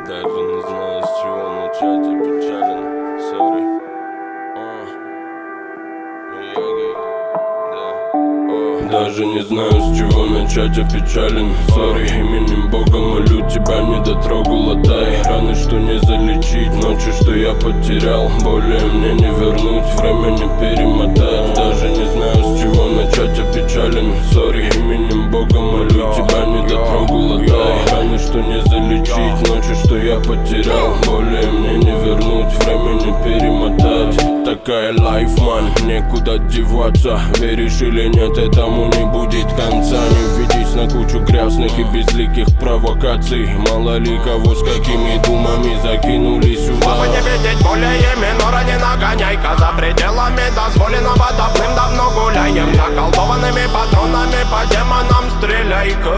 Даже не знаю, с чего начать, я печален, сори. Даже не знаю, с чего начать, я печален, сори. Именем Бога молю тебя, не дотрогу латай. Раны, что не залечить, ночи, что я потерял. Более мне не вернуть, время не перемотать. Даже не знаю, с чего начать, я печален, сори. Именем Бога молю тебя, не дотрогу латай. Раны, что не залечить, ночи, что я потерял. Более мне не вернуть, время не перемотать. Такая лайф, ман, некуда деваться. Веришь или нет, этому не будет конца. Не ведись на кучу грязных и безликих провокаций. Мало ли кого с какими думами закинули сюда. Чтобы не видеть более минора, не нагоняй-ка. За пределами дозволенного давным-давно гуляем. Заколдованными патронами по демонам стреляй-ка.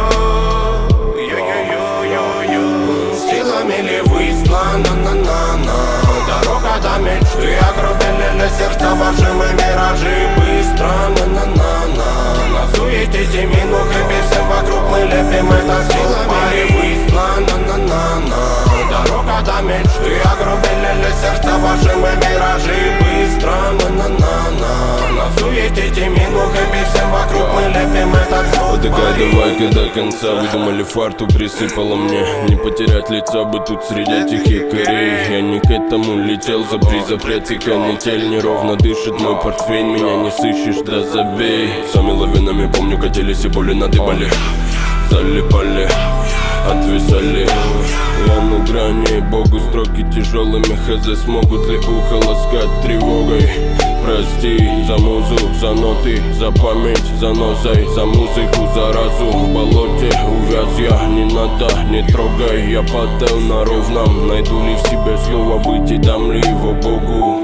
Силами ли выслана, на-на-на. Дорога до мечты, огрубели сердца ваши мы миражи. Быстро, на-на-на-на. На суете минух и всем вокруг мы лепим это. Силами ли выслана, на-на-на. Дорога до мечты, огрубели сердца ваши мы миражи. Быстро, на-на-на-на. На суете минух и всем вокруг мы лепим это. Такая давай-ка до конца. Выдумали фарту, присыпала мне. Не потерять лица бы тут среди этих якорей. Я не к этому летел, запрет и канитель. Неровно дышит мой портфель, меня не сыщешь, да забей. Сами лавинами, помню, катились и боли надыбали. Залипали, отвисали. Я на грани, Богу строки тяжелыми. Хз, смогут ли ухо ласкать тревогой? Прости за музу, за ноты, за память, за носой, за музыку, за разум. В болоте увяз я, не надо, не трогай. Я падал на ровном, найду ли в себе слово быть и дам ли его Богу?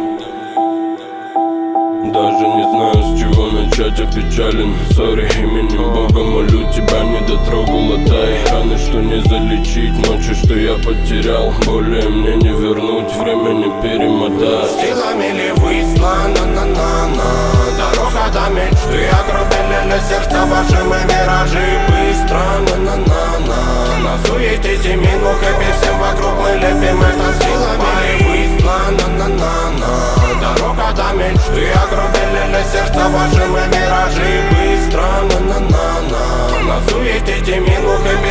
Даже не знаю, с чего начать, я печален, сори. Именем Бога молю тебя, не дотрогу латай. Раны, что не залечить, ночи, что я потерял. Более мне не вернуть, время не перемотать. Силами ли выслана, на-на-на. Дорога до мечты, огрубели сердца ваши мы миражи. Быстро, на-на-на-на. На суете минух и всем вокруг мы лепим это. Силами ли выслана, на-на-на. Дорога до мечты, огрубели сердца ваши мы миражи. Быстро, на-на-на-на. На суете минух и